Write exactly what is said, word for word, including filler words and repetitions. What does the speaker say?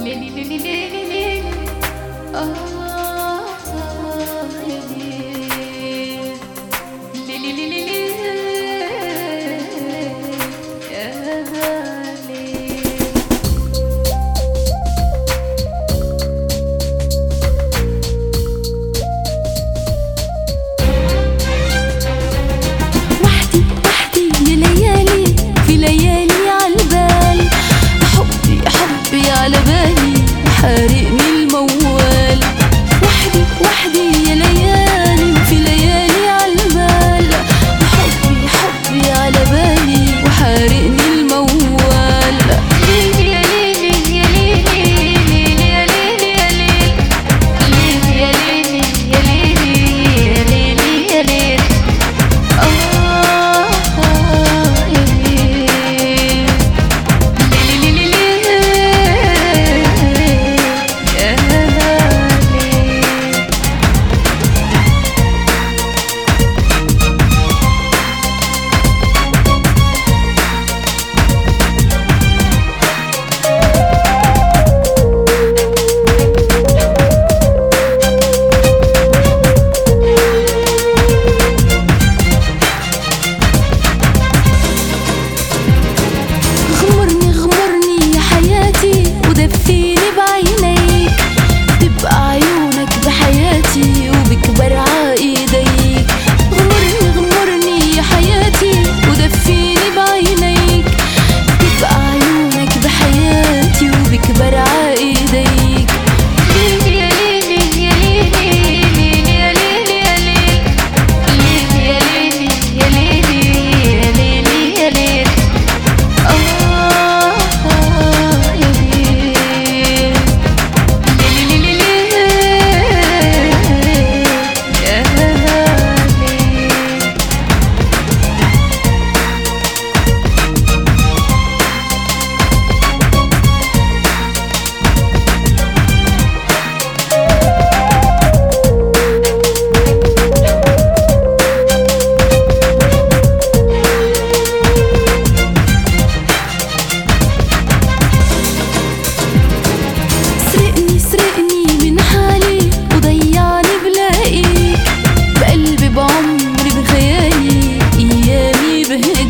حارقني الموال. وحدي وحدي يا ليالي وفي ليالي عالبال، حبي حبي على بالي وحارقني الموال. ليلي يا ليلي يا ليلي يا ليلي يا ليلي يا ليلي يا ليلي يا ليلي يا ليلي آه يا ليلي. ودفيني بعينيك، تبقى عيونك بحياتي وبكبر عايديك. غمرني غمرني يا حياتي ودفيني بعينيك، تبقى عيونك بحياتي وبكبر عايديك. ليلي يا ليلي يا ليلي يا ليلي يا ليلي يا ليلي يا ليلي يا ليلي يا ليلي آه يا ليلي. سرقني من حالي وضيعني بلاقيك، بقلبي بعمري بخيالي ايامي بهدي.